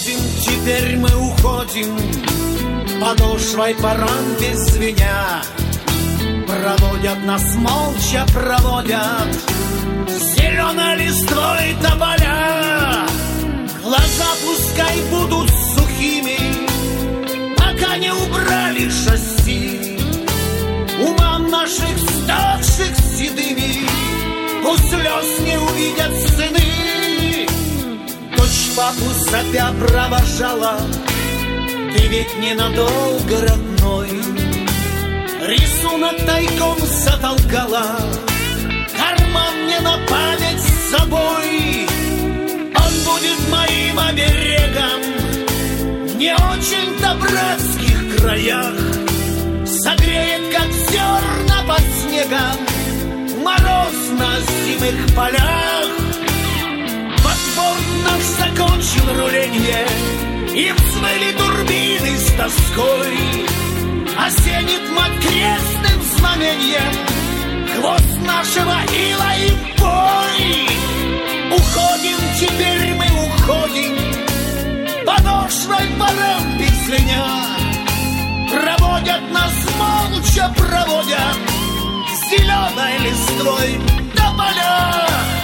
уходим, теперь мы уходим, подошвой по рампе звеня. Проводят нас молча, проводят зеленой листвой тополя. Глаза пускай будут сухими, пока не убрали шасси. Умам наших ставших седыми у слез не увидят сыны. Дочь папу сопя провожала, ты ведь ненадолго, родной. Рисунок тайком затолкала, карман мне на память с собой. Он будет моим оберегом в не очень-то братских краях. Согреет, как зерна под снегом, мороз на зимних полях. Подборт наш закончил руленье, и взмыли турбины с тоской. Осенит мать крестным знаменьем хвост нашего ила и бой. Уходим, теперь мы уходим, подошвой по рампе звеня. Проводят нас молча, проводят зеленой листвой тополя.